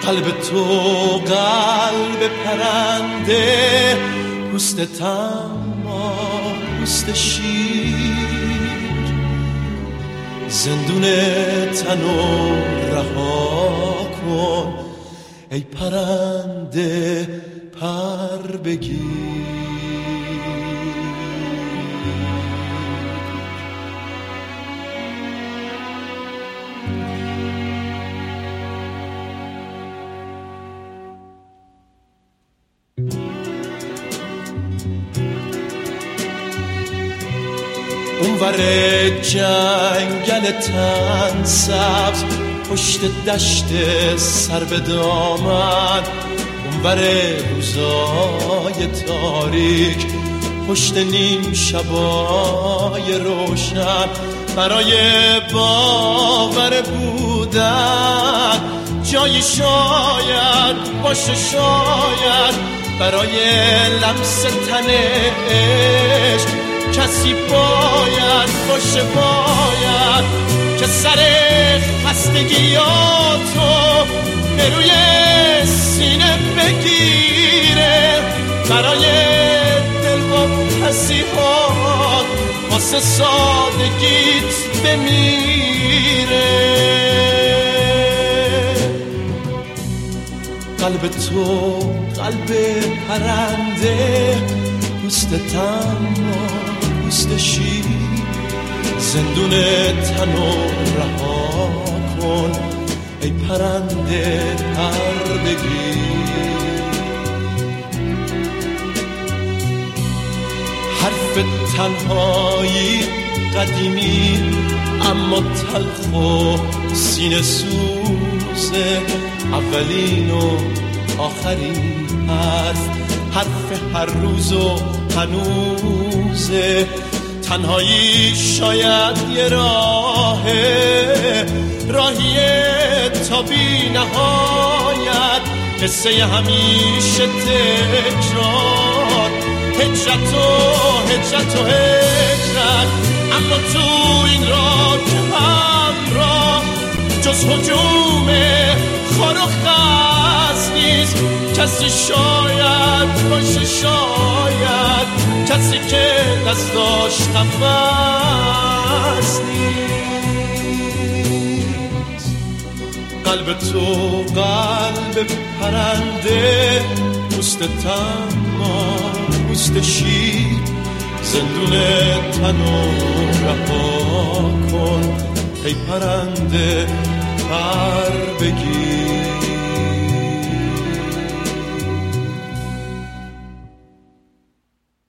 قلب تو قلب پرنده، پوست تما پوست شیر، زندون تنو رها کن ای پرنده پر بگیر. اونور جنگل تن سبز، پشت دشت سر به دامن، اونور روزای تاریک، پشت نیم شبای روشن، برای باور بودن جایی شاید باشه، شاید برای لمس تن عشق کسی باید باشه، باید که سر خستگیاتو به روی سینه بگیره، برای دلواپسی‌هات واسه سادگیت بمیره. قلب تو قلب پرنده، پوست تما پوست شیر، زندون تنو رها کن ای پرنده پر بگیر. حرف تنهایی قدیمی اما تلخ و سینه سوزه، اولین و آخرین حرف هر روز و هنوزه. تنهایی شاید یه راهیه تا بی نهایت، قصه همیشه تکرار، هجرت و هجرت، اما تو این راه همراه جز هجوم خار و خس نیست کسی، شاید باشه، شاید کسی که دستاش نفس نیست. قلب تو قلب پرنده، پوست تما پوست شیر، زندون تنو رها کن ای پرنده پر بگیر.